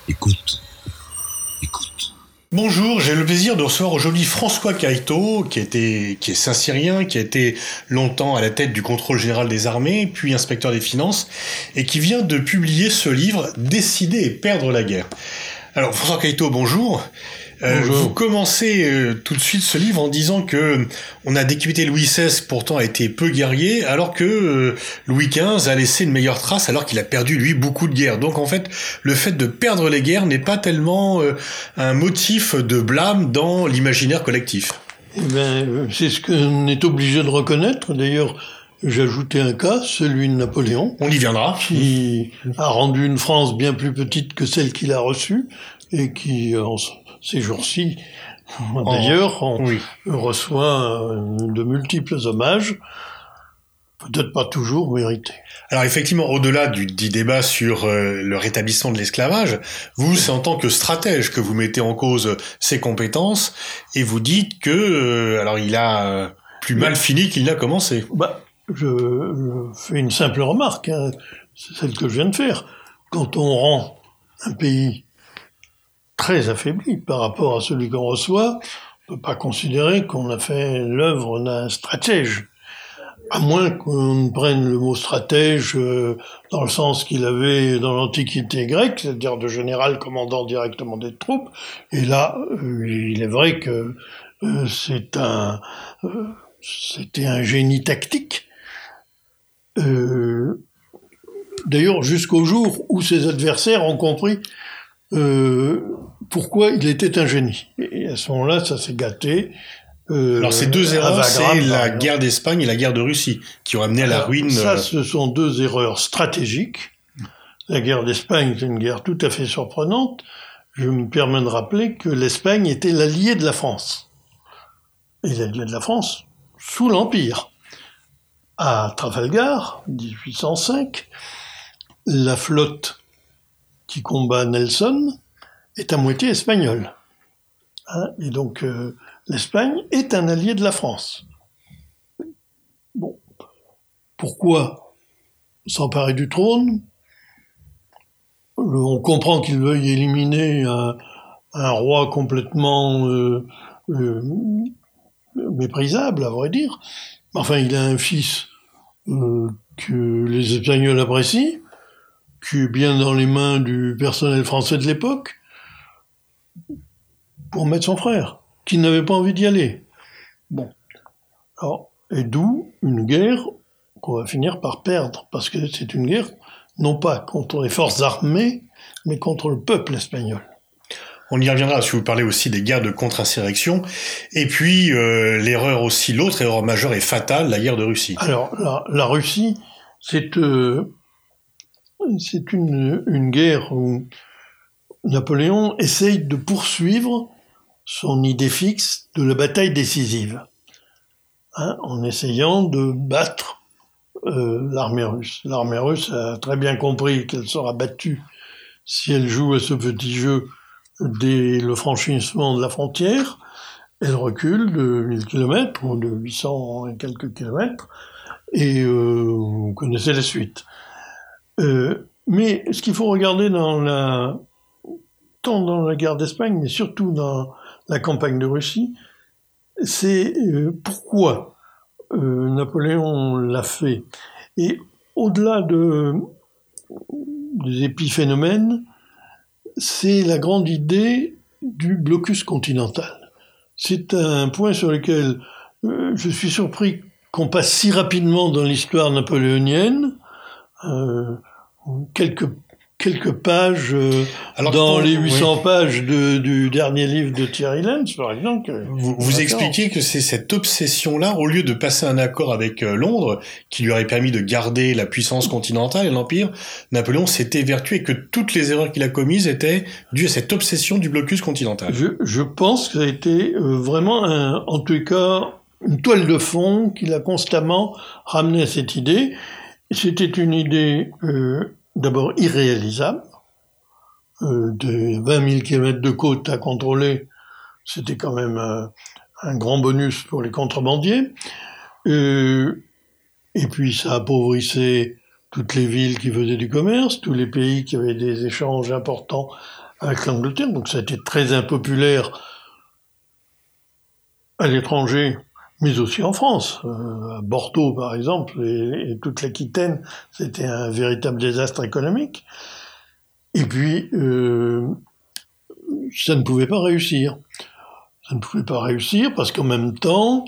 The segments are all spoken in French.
Écoute, écoute. Bonjour, j'ai le plaisir de recevoir aujourd'hui François Cailleteau, qui est Saint-Cyrien, qui a été longtemps à la tête du contrôle général des armées, puis inspecteur des finances, et qui vient de publier ce livre « Décider et perdre la guerre ». Alors François Cailleteau, bonjour. Bonjour. Vous commencez tout de suite ce livre en disant que on a décapité Louis XVI, pourtant a été peu guerrier, alors que Louis XV a laissé une meilleure trace, alors qu'il a perdu lui beaucoup de guerres. Donc en fait, le fait de perdre les guerres n'est pas tellement un motif de blâme dans l'imaginaire collectif. C'est ce qu'on est obligé de reconnaître. D'ailleurs, j'ajoutais un cas, celui de Napoléon. On y viendra. Qui a rendu une France bien plus petite que celle qu'il a reçue et qui, en ces jours-ci, d'ailleurs, reçoit de multiples hommages, peut-être pas toujours mérités. Alors effectivement, au-delà du dit débat sur le rétablissement de l'esclavage, vous, c'est en tant que stratège que vous mettez en cause ses compétences et vous dites que alors il a plus mal fini qu'il n'a commencé. Je fais une simple remarque, c'est celle que je viens de faire. Quand on rend un pays très affaibli par rapport à celui qu'on reçoit, on ne peut pas considérer qu'on a fait l'œuvre d'un stratège. À moins qu'on prenne le mot stratège dans le sens qu'il avait dans l'Antiquité grecque, c'est-à-dire de général commandant directement des troupes. Et là, il est vrai que c'était un génie tactique. D'ailleurs, jusqu'au jour où ses adversaires ont compris pourquoi il était un génie. Et à ce moment-là, ça s'est gâté. Alors ces deux erreurs, c'est la guerre d'Espagne et la guerre de Russie, qui ont amené à la ruine. Ça, ce sont deux erreurs stratégiques. La guerre d'Espagne, c'est une guerre tout à fait surprenante. Je me permets de rappeler que l'Espagne était l'allié de la France. Et l'allié de la France sous l'Empire. À Trafalgar, 1805, la flotte qui combat Nelson est à moitié espagnole. Et donc, l'Espagne est un allié de la France. Bon. Pourquoi s'emparer du trône? On comprend qu'il veuille éliminer un roi complètement méprisable, à vrai dire. Enfin, il a un fils que les Espagnols apprécient, qui est bien dans les mains du personnel français de l'époque, pour mettre son frère, qui n'avait pas envie d'y aller. Bon. Alors, et d'où une guerre qu'on va finir par perdre, parce que c'est une guerre non pas contre les forces armées, mais contre le peuple espagnol. On y reviendra, si vous parlez aussi des guerres de contre-insurrection, et puis l'erreur aussi, l'autre erreur majeure et fatale, la guerre de Russie. Alors, la Russie, c'est une guerre où Napoléon essaye de poursuivre son idée fixe de la bataille décisive, en essayant de battre l'armée russe. L'armée russe a très bien compris qu'elle sera battue si elle joue à ce petit jeu dès le franchissement de la frontière. Elle recule de 1000 km ou de 800 et quelques kilomètres, et vous connaissez la suite. Mais ce qu'il faut regarder tant dans la guerre d'Espagne, mais surtout dans la campagne de Russie, c'est pourquoi Napoléon l'a fait. Et au-delà des épiphénomènes, c'est la grande idée du blocus continental. C'est un point sur lequel je suis surpris qu'on passe si rapidement dans l'histoire napoléonienne. Quelques pages dans les 800 pages du dernier livre de Thierry Lenz, par exemple. Vous expliquez que c'est cette obsession-là, au lieu de passer un accord avec Londres, qui lui aurait permis de garder la puissance continentale et l'Empire, Napoléon s'était évertué et que toutes les erreurs qu'il a commises étaient dues à cette obsession du blocus continental. Je pense que ça a été vraiment, en tout cas, une toile de fond qui l'a constamment ramené à cette idée. C'était une idée d'abord irréalisable, de 20 000 km de côte à contrôler, c'était quand même un grand bonus pour les contrebandiers. Et puis ça appauvrissait toutes les villes qui faisaient du commerce, tous les pays qui avaient des échanges importants avec l'Angleterre, donc ça a été très impopulaire à l'étranger, mais aussi en France. À Bordeaux, par exemple, et toute l'Aquitaine, c'était un véritable désastre économique. Et puis, ça ne pouvait pas réussir. Ça ne pouvait pas réussir parce qu'en même temps,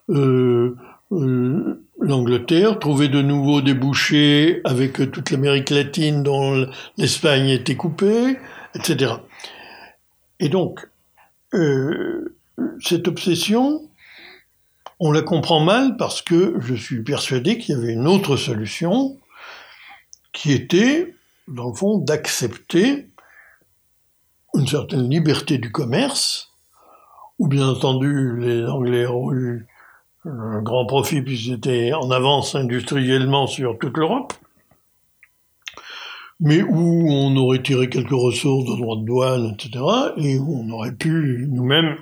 l'Angleterre trouvait de nouveaux débouchés avec toute l'Amérique latine dont l'Espagne était coupée, etc. Et donc, cette obsession, on la comprend mal parce que je suis persuadé qu'il y avait une autre solution qui était, dans le fond, d'accepter une certaine liberté du commerce, où bien entendu les Anglais ont eu un grand profit puisqu'ils étaient en avance industriellement sur toute l'Europe, mais où on aurait tiré quelques ressources de droits de douane, etc., et où on aurait pu nous-mêmes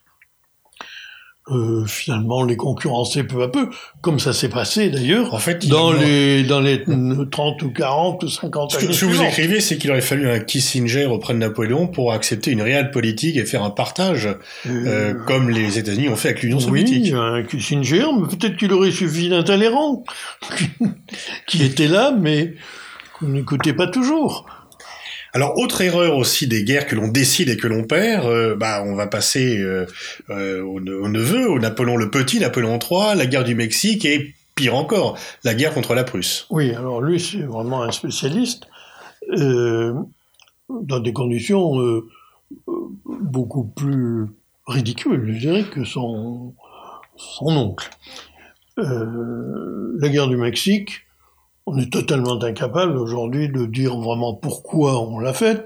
finalement les concurrencer peu à peu, comme ça s'est passé d'ailleurs En fait, dans les 30 ou 40 ou 50 années. Ce que vous écrivez, c'est qu'il aurait fallu un Kissinger auprès de Napoléon pour accepter une réelle politique et faire un partage, comme les États-Unis ont fait avec l'Union soviétique. Oui, un Kissinger, mais peut-être qu'il aurait suffi d'un Talleyrand, qui était là, mais qu'on n'écoutait pas toujours. Alors, autre erreur aussi des guerres que l'on décide et que l'on perd, on va passer au neveu, au Napoléon le Petit, Napoléon III, la guerre du Mexique et, pire encore, la guerre contre la Prusse. Oui, alors lui, c'est vraiment un spécialiste, dans des conditions beaucoup plus ridicules, je dirais, que son oncle. La guerre du Mexique, on est totalement incapable aujourd'hui de dire vraiment pourquoi on l'a faite.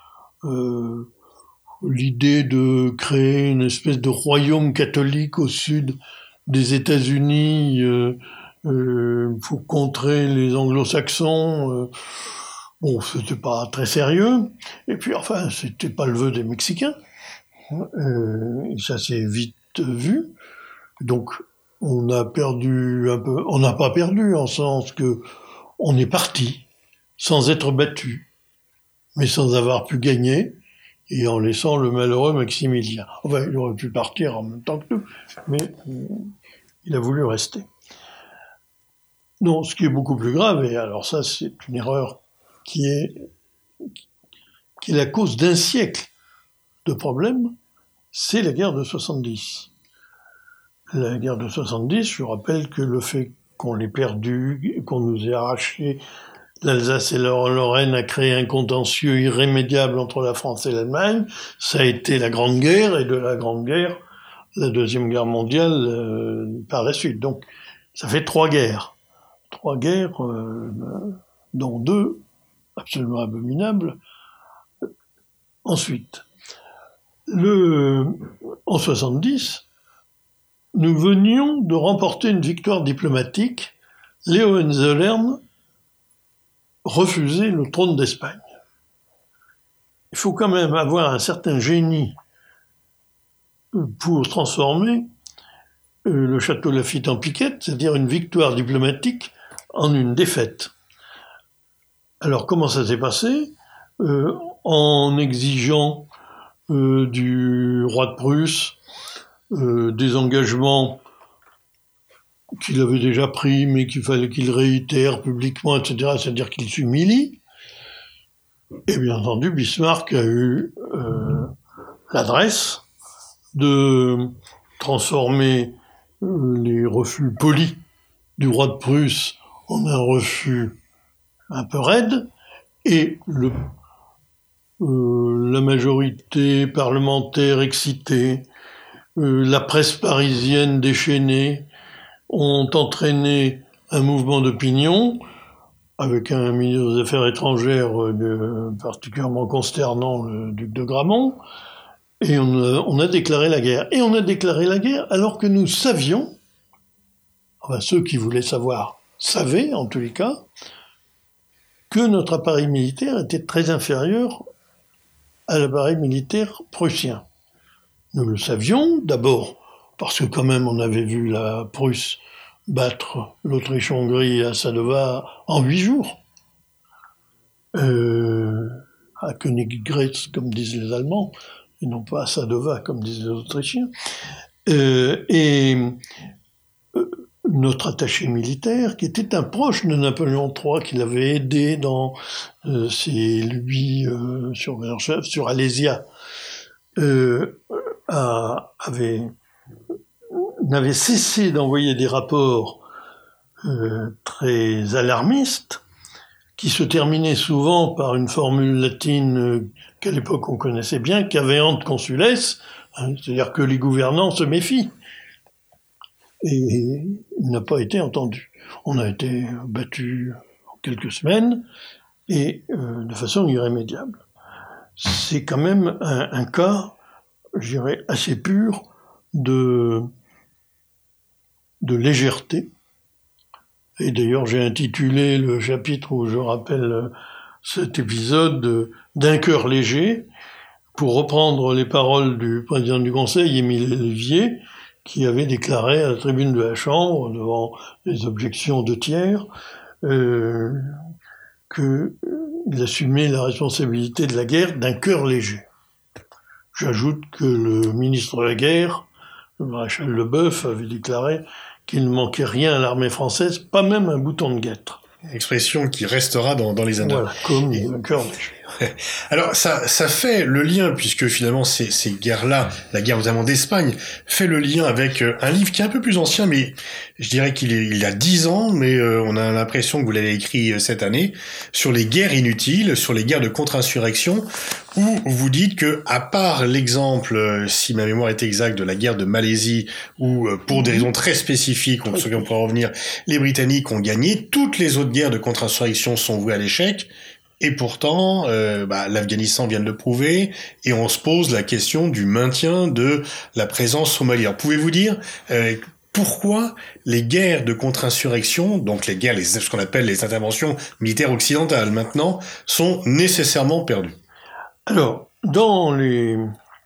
L'idée de créer une espèce de royaume catholique au sud des États-Unis pour contrer les anglo-saxons, bon, c'était pas très sérieux. Et puis, enfin, c'était pas le vœu des Mexicains. Et ça s'est vite vu. Donc, on a perdu un peu. On n'a pas perdu en sens que on est parti sans être battu, mais sans avoir pu gagner et en laissant le malheureux Maximilien. Enfin, il aurait pu partir en même temps que nous, mais il a voulu rester. Non, ce qui est beaucoup plus grave, et alors ça, c'est une erreur qui est la cause d'un siècle de problèmes, c'est la guerre de 70. La guerre de 70, je rappelle que le fait qu'on l'ait perdue, qu'on nous ait arraché l'Alsace et la Lorraine a créé un contentieux irrémédiable entre la France et l'Allemagne, ça a été la Grande Guerre, et de la Grande Guerre, la Deuxième Guerre mondiale par la suite. Donc, ça fait 3 guerres. 3 guerres, dont 2 absolument abominables. Ensuite, en 70, nous venions de remporter une victoire diplomatique. Léo Hohenzollern refusait le trône d'Espagne. Il faut quand même avoir un certain génie pour transformer le château Lafite en piquette, c'est-à-dire une victoire diplomatique, en une défaite. Alors comment ça s'est passé ? En exigeant du roi de Prusse des engagements qu'il avait déjà pris, mais qu'il fallait qu'il réitère publiquement, etc., c'est-à-dire qu'il s'humilie. Et bien entendu, Bismarck a eu l'adresse de transformer les refus polis du roi de Prusse en un refus un peu raide, et la majorité parlementaire excitée, la presse parisienne déchaînée, ont entraîné un mouvement d'opinion avec un ministre des Affaires étrangères particulièrement consternant, le duc de Gramont, et on a déclaré la guerre. Et on a déclaré la guerre alors que nous savions, enfin ceux qui voulaient savoir savaient en tous les cas, que notre appareil militaire était très inférieur à l'appareil militaire prussien. Nous le savions, d'abord parce que quand même on avait vu la Prusse battre l'Autriche-Hongrie à Sadova en 8 jours. à Königgrätz, comme disent les Allemands, et non pas à Sadova, comme disent les Autrichiens. Notre attaché militaire, qui était un proche de Napoléon III, qui l'avait aidé dans ses lubies sur Alésia, n'avait cessé d'envoyer des rapports très alarmistes, qui se terminaient souvent par une formule latine qu'à l'époque on connaissait bien, caveant consules, hein, c'est-à-dire que les gouvernants se méfient. Et il n'a pas été entendu. On a été battus en quelques semaines et de façon irrémédiable. C'est quand même un cas, je dirais, assez pur de légèreté. Et d'ailleurs, j'ai intitulé le chapitre où je rappelle cet épisode d'un cœur léger, pour reprendre les paroles du président du Conseil, Émile Olivier, qui avait déclaré à la tribune de la Chambre, devant les objections de tiers, qu'il assumait la responsabilité de la guerre d'un cœur léger. J'ajoute que le ministre de la Guerre, le maréchal Leboeuf, avait déclaré qu'il ne manquait rien à l'armée française, pas même un bouton de guêtre. Expression qui restera dans les annales. Voilà, comme un cœur léger. Alors ça fait le lien, puisque finalement ces guerres-là, la guerre notamment d'Espagne, fait le lien avec un livre qui est un peu plus ancien, mais je dirais il a 10 ans, mais on a l'impression que vous l'avez écrit cette année, sur les guerres inutiles, sur les guerres de contre-insurrection, où vous dites que, à part l'exemple, si ma mémoire est exacte, de la guerre de Malaisie, où pour des raisons très spécifiques, sur lesquelles on pourra revenir, les Britanniques ont gagné, toutes les autres guerres de contre-insurrection sont vouées à l'échec. Et pourtant, l'Afghanistan vient de le prouver, et on se pose la question du maintien de la présence somalienne. Alors, pouvez-vous dire pourquoi les guerres de contre-insurrection, donc ce qu'on appelle les interventions militaires occidentales maintenant, sont nécessairement perdues? Alors, dans les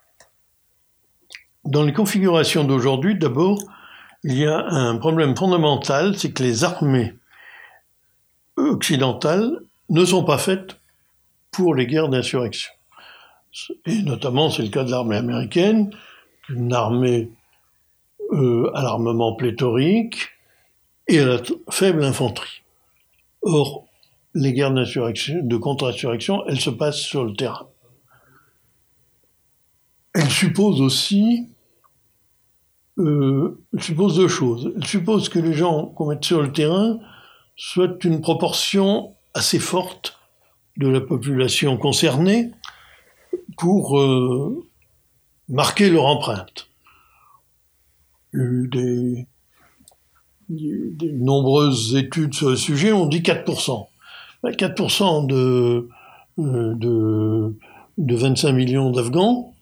configurations d'aujourd'hui, d'abord, il y a un problème fondamental, c'est que les armées occidentales ne sont pas faites pour les guerres d'insurrection. Et notamment, c'est le cas de l'armée américaine, une armée à l'armement pléthorique et à la faible infanterie. Or, les guerres de contre-insurrection, elles se passent sur le terrain. Elles supposent aussi deux choses. Elles supposent que les gens qu'on met sur le terrain soient une proportion assez forte de la population concernée pour marquer leur empreinte. Il y a eu des nombreuses études sur le sujet, on dit 4%. 4% de 25 millions d'Afghans,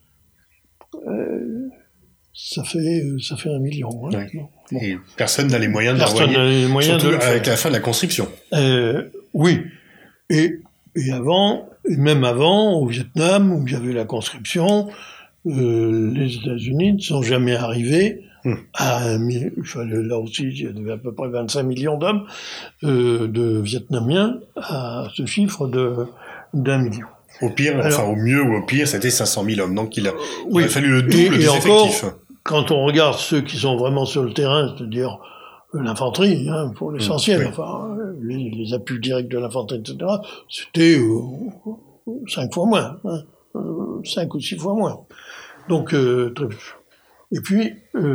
ça fait 1 million. Hein. Ouais. Bon. Et personne n'a les moyens de l'envoyer, surtout avec la fin de la conscription. Oui. Et avant, et même avant, au Vietnam, où il y avait la conscription, les États-Unis ne sont jamais arrivés à là aussi, il y avait à peu près 25 millions d'hommes, de Vietnamiens, à ce chiffre d'1 million. Au pire, au mieux ou au pire, c'était 500 000 hommes. Donc il a fallu le double des effectifs. Encore, quand on regarde ceux qui sont vraiment sur le terrain, c'est-à-dire l'infanterie, hein, pour l'essentiel, enfin, les appuis directs de l'infanterie, etc., c'était 5 fois moins, hein, 5 ou 6 fois moins. Donc, très peu. Et puis,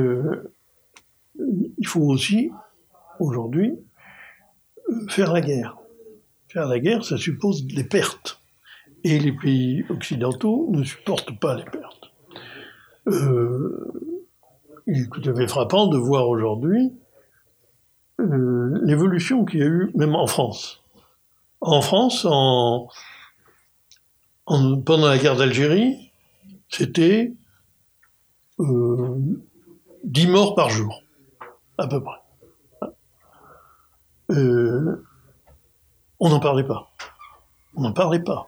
il faut aussi, aujourd'hui, faire la guerre. Faire la guerre, ça suppose des pertes. Et les pays occidentaux ne supportent pas les pertes. Il est tout à fait frappant de voir aujourd'hui l'évolution qu'il y a eu, même en France. En France, pendant la guerre d'Algérie, c'était 10 morts par jour, à peu près. On n'en parlait pas. On n'en parlait pas.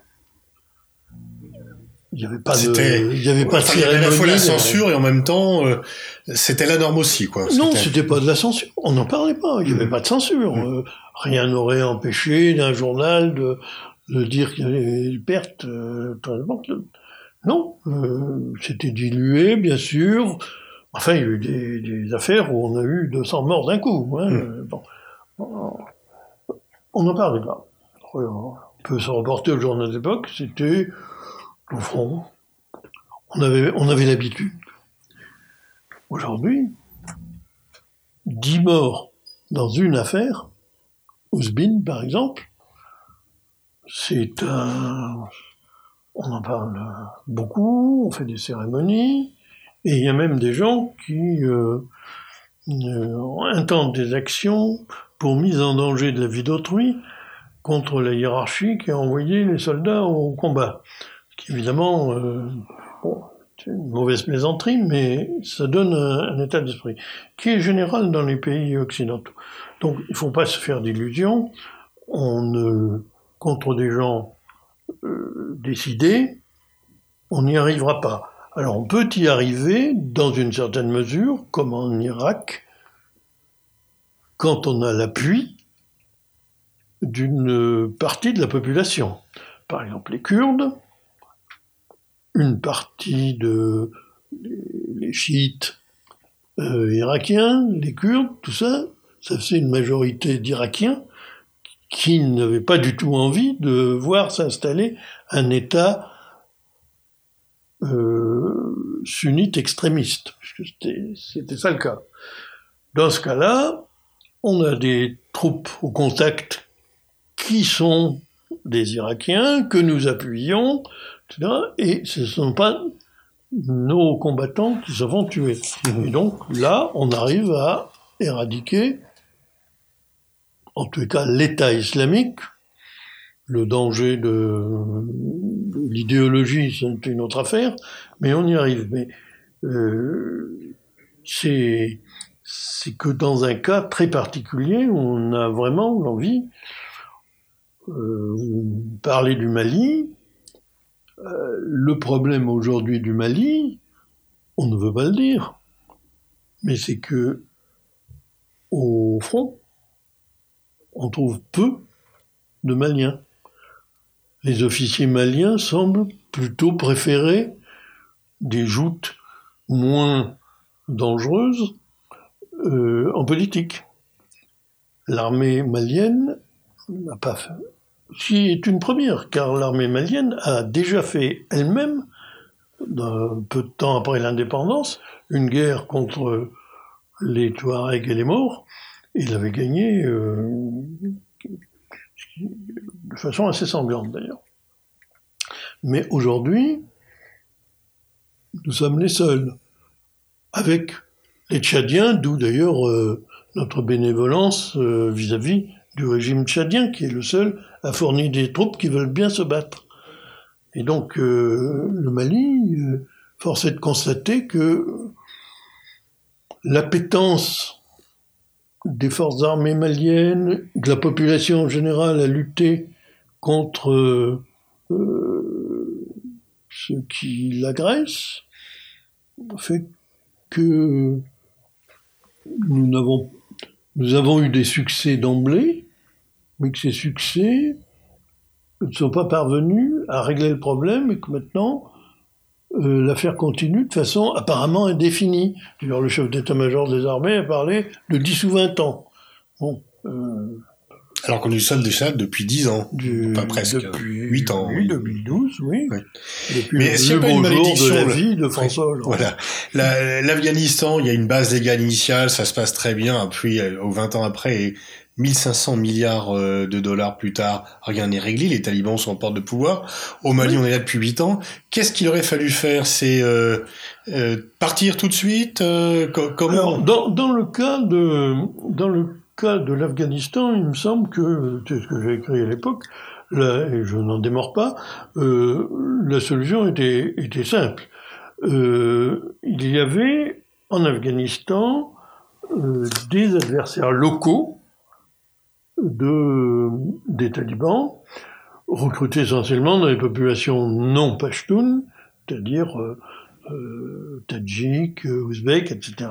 Il n'y avait pas de il y avait à la fois la censure et en même temps c'était la norme aussi, quoi. Non, c'était pas de la censure. On n'en parlait pas. Il n'y avait pas de censure. Rien n'aurait empêché d'un journal de dire qu'il y avait des pertes très importantes. Non, c'était dilué, bien sûr. Enfin, il y a eu des affaires où on a eu 200 morts d'un coup. Hein. Bon. On n'en parlait pas. On peut se reporter au journal d'époque, c'était, au fond, on avait l'habitude. Aujourd'hui, 10 morts dans une affaire, Ousbine par exemple, on en parle beaucoup, on fait des cérémonies, et il y a même des gens qui intentent des actions pour mise en danger de la vie d'autrui contre la hiérarchie qui a envoyé les soldats au combat. Ce qui évidemment, c'est une mauvaise plaisanterie, mais ça donne un état d'esprit qui est général dans les pays occidentaux. Donc il ne faut pas se faire d'illusions. Contre des gens décidés, on n'y arrivera pas. Alors on peut y arriver dans une certaine mesure, comme en Irak, quand on a l'appui d'une partie de la population. Par exemple les Kurdes, une partie les chiites irakiens, les Kurdes, tout ça, ça fait une majorité d'Irakiens qui n'avaient pas du tout envie de voir s'installer un État sunnite extrémiste, puisque c'était ça le cas. Dans ce cas-là, on a des troupes au contact qui sont des Irakiens, que nous appuyons, etc. Et ce ne sont pas nos combattants qui se font tuer. Et donc là, on arrive à éradiquer, en tout cas, l'État islamique. Le danger de l'idéologie, c'est une autre affaire, mais on y arrive. Mais c'est que dans un cas très particulier, on a vraiment l'envie. Vous parlez du Mali. Le problème aujourd'hui du Mali, on ne veut pas le dire, mais c'est que au front, on trouve peu de Maliens. Les officiers maliens semblent plutôt préférer des joutes moins dangereuses en politique. L'armée malienne n'a pas fait, qui est une première, car l'armée malienne a déjà fait elle-même, un peu de temps après l'indépendance, une guerre contre les Touaregs et les Maures, et il avait gagné de façon assez sanglante d'ailleurs. Mais aujourd'hui, nous sommes les seuls, avec les Tchadiens, d'où d'ailleurs notre bénévolence vis-à-vis du régime tchadien, qui est le seul à fournir des troupes qui veulent bien se battre. Et donc le Mali, force est de constater que l'appétence des forces armées maliennes, de la population en général à lutter contre ceux qui l'agressent, fait que nous avons eu des succès d'emblée, mais que ces succès ne sont pas parvenus à régler le problème et que maintenant l'affaire continue de façon apparemment indéfinie. D'ailleurs, le chef d'état-major des armées a parlé de 10 ou 20 ans. Bon, alors qu'on nous sommes déjà depuis 10 ans, pas presque, depuis 8 ans. Oui, 2012, oui. Oui. Depuis Mais s'il n'y a pas une beau jour malédiction, de la vie de François Hollande. Voilà. L'Afghanistan, il y a une base légale initiale, ça se passe très bien, puis 20 ans après, et 1500 milliards de dollars plus tard, rien n'est réglé, les talibans sont en porte de pouvoir. Au Mali, on est là depuis 8 ans. Qu'est-ce qu'il aurait fallu faire? C'est partir tout de suite comment? Alors, dans le cas de l'Afghanistan, il me semble que, c'est ce que j'ai écrit à l'époque, là, et je n'en démords pas, la solution était simple. Il y avait en Afghanistan des adversaires locaux des talibans, recrutés essentiellement dans les populations non pashtunes, c'est-à-dire tadjiks, ouzbeks, etc.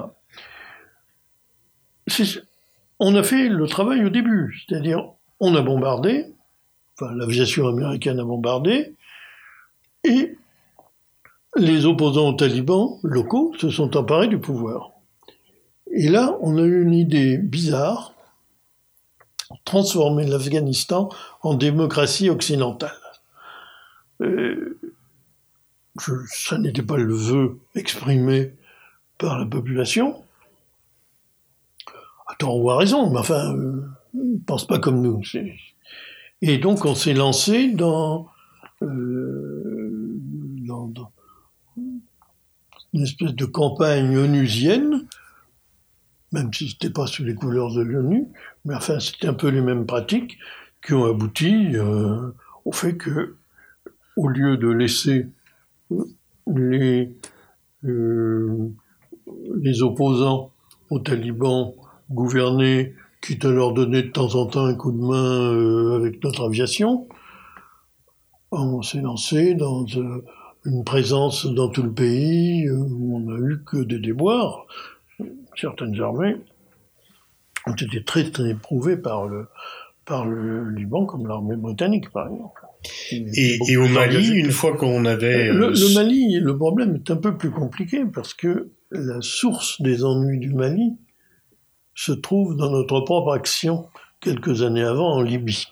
On a fait le travail au début, c'est-à-dire on a bombardé, l'aviation américaine a bombardé, et les opposants aux talibans locaux se sont emparés du pouvoir. Et là, on a eu une idée bizarre, transformer l'Afghanistan en démocratie occidentale. Ça n'était pas le vœu exprimé par la population, à tort ou à raison, mais enfin, ils ne pensent pas comme nous. Et donc on s'est lancé dans une espèce de campagne onusienne, même si c'était pas sous les couleurs de l'ONU, mais enfin c'était un peu les mêmes pratiques qui ont abouti au fait que, au lieu de laisser les opposants aux talibans gouverner, quitte à leur donner de temps en temps un coup de main avec notre aviation, on s'est lancé dans une présence dans tout le pays où on n'a eu que des déboires. Certaines armées ont été très, très éprouvées par le Liban, comme l'armée britannique, par exemple. Et au Mali, une fois qu'on avait... Le Mali, le problème est un peu plus compliqué, parce que la source des ennuis du Mali se trouve dans notre propre action, quelques années avant, en Libye.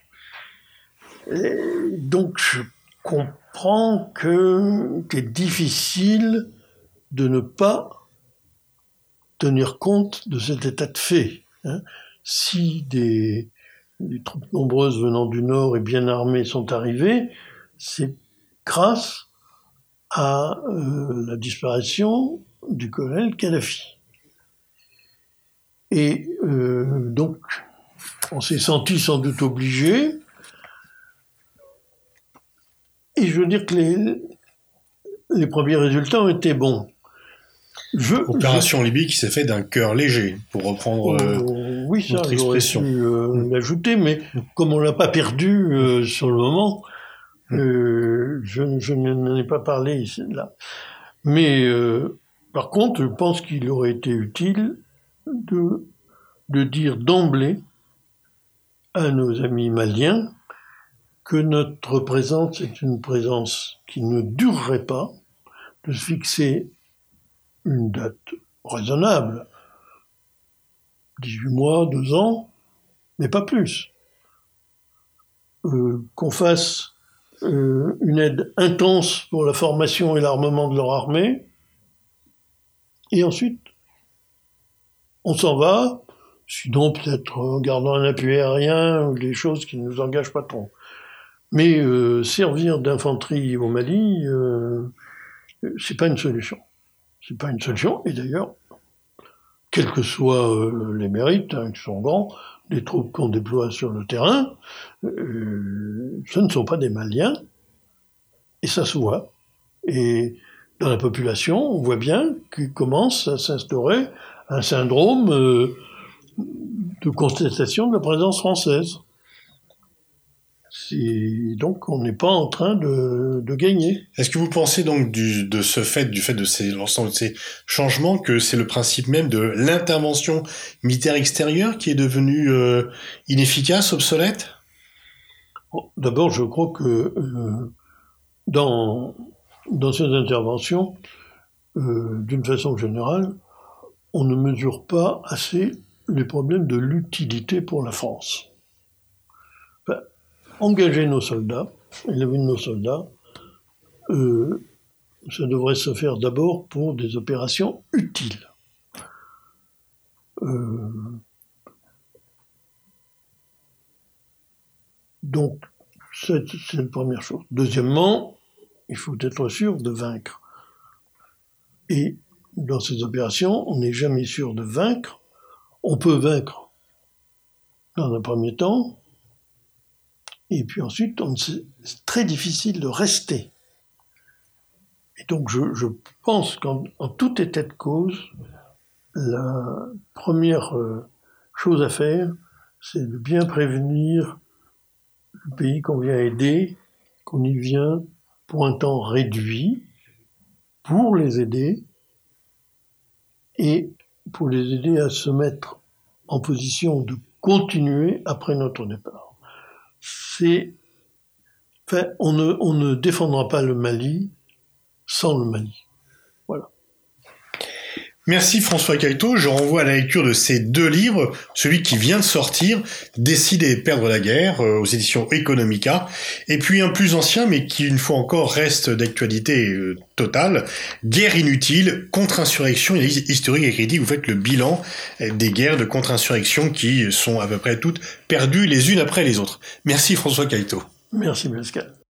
Et donc, je comprends que c'est difficile de ne pas tenir compte de cet état de fait. Si des troupes nombreuses venant du Nord et bien armées sont arrivées, c'est grâce à la disparition du colonel Kadhafi. Et donc, on s'est senti sans doute obligé. Et je veux dire que les premiers résultats ont été bons. Opération Libye qui s'est fait d'un cœur léger, pour reprendre oui, ça, notre expression. J'aurais pu l'ajouter, mais comme on l'a pas perdu sur le moment, je n'en ai pas parlé ici, là. Mais par contre, je pense qu'il aurait été utile de dire d'emblée à nos amis maliens que notre présence est une présence qui ne durerait pas, de se fixer une date raisonnable, 18 mois, 2 ans, mais pas plus. Qu'on fasse une aide intense pour la formation et l'armement de leur armée, et ensuite, on s'en va, sinon peut-être en gardant un appui aérien ou des choses qui ne nous engagent pas trop. Mais servir d'infanterie au Mali, c'est pas une solution. C'est pas une solution, et d'ailleurs, quels que soient les mérites, qui sont grands, des troupes qu'on déploie sur le terrain, ce ne sont pas des Maliens, et ça se voit. Et dans la population, on voit bien qu'il commence à s'instaurer un syndrome de constatation de la présence française. Donc on n'est pas en train de gagner. Est-ce que vous pensez donc du fait de l'ensemble de ces changements que c'est le principe même de l'intervention militaire extérieure qui est devenu inefficace, obsolète ? D'abord, je crois que dans ces interventions, d'une façon générale, on ne mesure pas assez les problèmes de l'utilité pour la France. Enfin, engager nos soldats, élever nos soldats, ça devrait se faire d'abord pour des opérations utiles. Donc, c'est la première chose. Deuxièmement, il faut être sûr de vaincre. Et dans ces opérations, on n'est jamais sûr de vaincre. On peut vaincre dans un premier temps, et puis ensuite, c'est très difficile de rester. Et donc, je pense qu'en tout état de cause, la première chose à faire, c'est de bien prévenir le pays qu'on vient aider, qu'on y vient pour un temps réduit, pour les aider, et pour les aider à se mettre en position de continuer après notre départ. on ne défendra pas le Mali sans le Mali. Voilà. Merci François Cailleteau. Je renvoie à la lecture de ces 2 livres, celui qui vient de sortir, Décider et perdre la guerre, aux éditions Economica, et puis un plus ancien, mais qui une fois encore reste d'actualité totale, Guerre inutile, contre-insurrection, historique et critique. Vous faites le bilan des guerres de contre-insurrection qui sont à peu près toutes perdues les unes après les autres. Merci François Cailleteau. Merci Pascal.